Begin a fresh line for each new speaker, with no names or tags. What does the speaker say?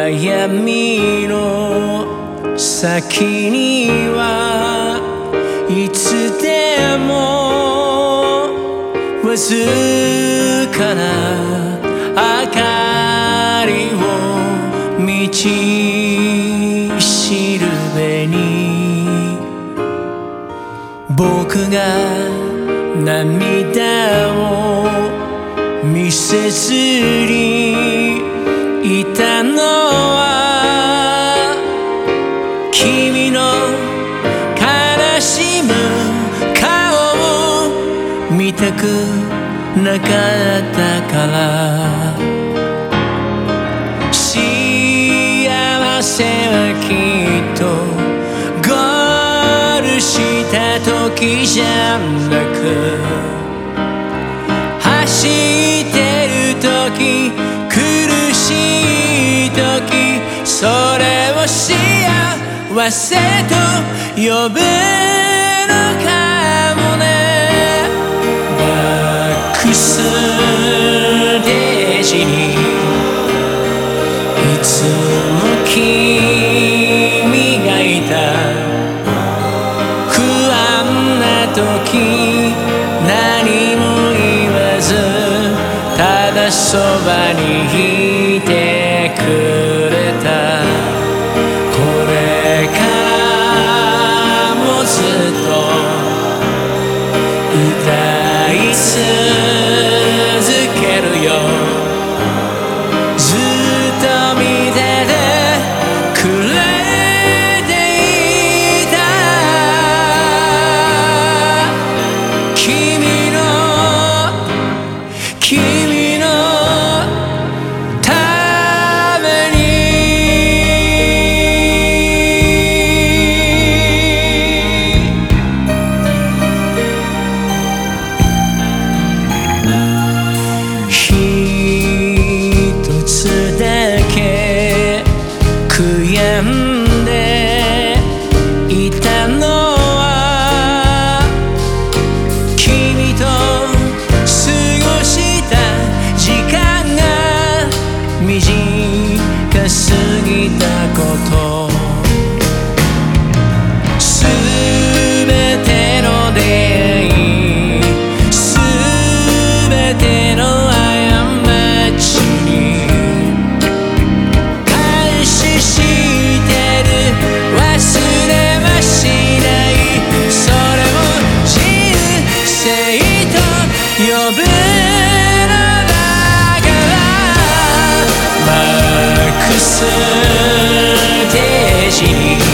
闇の先にはいつでもわずかな明かりを道しるべに僕が涙を見せずにいたのは君の悲しむ顔を見たくなかったから幸せはきっとゴールした時じゃなく走ってる時苦しい時それを幸せと呼ぶのかもねバックステージにいつも君がいた不安な時何も言わずただそばにいてくれたこれからもずっと歌い続けるよずっと見ててくれていた君のために一つだけ悔やんでいたのは君と過ごした時間が短すぎたことすべての出会いすべての過ちに感謝してる忘れはしないそれを人生と呼ぶのだからバックステージに